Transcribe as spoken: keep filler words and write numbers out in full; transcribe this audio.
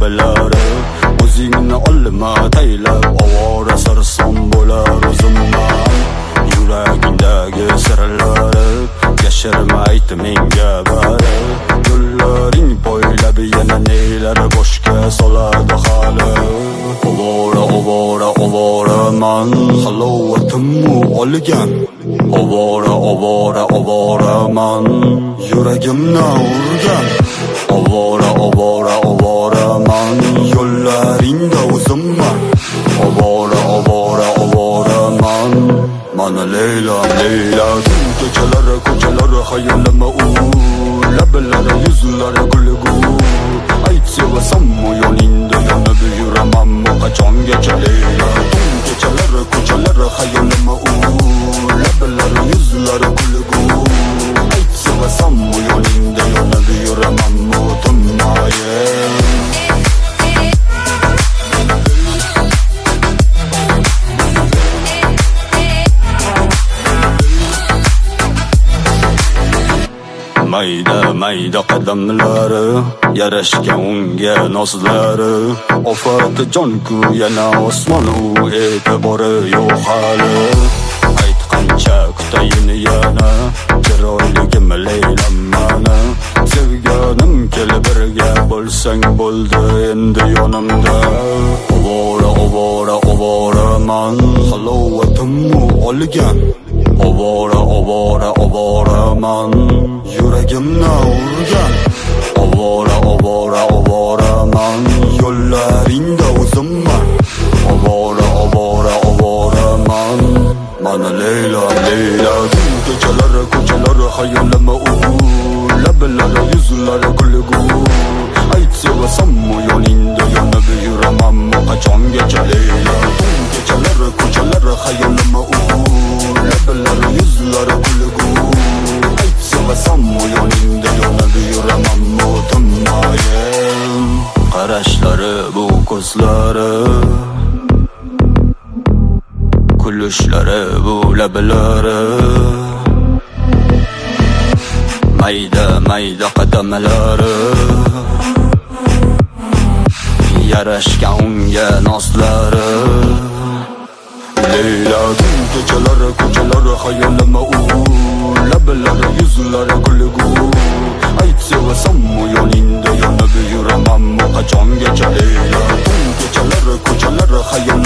lablari. O'zingni olma taylab ovora sarson bo'lar o'zimman. Yuragingdagi sirlari yashirma ayt menga bari. Yo'llaring bo'ylab yana nelar boshga soladi hali. Ovora ovora ovora man halovatimni olgan. Ovora ovora ovora man yuragimni urgan. Ovora ovora ovora man yo'llaringda o'zimman. Ovora ovora ovora man mana Leyla Leyla. Kechalar ko'chalar xayolima u lablari yuzlari kulgu. Ayt sevasammi yoningda yonib yuramanmi qachongacha Leyla. Kechalar ko'chalar xayolima u lablari yuzlari kulgu. Ayt sevasammi yoningda yonib yuramanmi tinmayin. Mayda mayda qadamlari yarashgan unga nozlari. Ofati jonku yana osmon u e'tibori yo'q hali. Ayt qancha kutayin yana chiroyligim Leylam mana. Sevganim kelib birga bo'lsang bo'ldi endi yonimda. Ovora ovora ovora man halovatimni olgan. Ovora ovora ovora man yuragimni urgan. Ovora ovora ovora man yo'llaringda o'zimman. Ovora ovora ovora man mana Leyla Leyla. Kechalar ko'chalar xayolima u lablari yuzlari kulgu. Ayt sevasammi yoningda yonib yuramanmi qachongacha Leyla. Kechalar ko'chalar xayolima u lablari yuzlari kulgu. Ayt sevasammi yoningda yonib yuramanmi tinmayin. Qarashlari bu ko'zlari, kulishlari bu lablari. Mayda mayda qadamlari yarashgan unga nozlari. Leyla kechalar ko'chalar xayolima u lablari yuzlari kulgu. Ayt sevasammi yoningda yonib yuramanmi qachongacha Leyla. Kechalar ko'chalar xayolima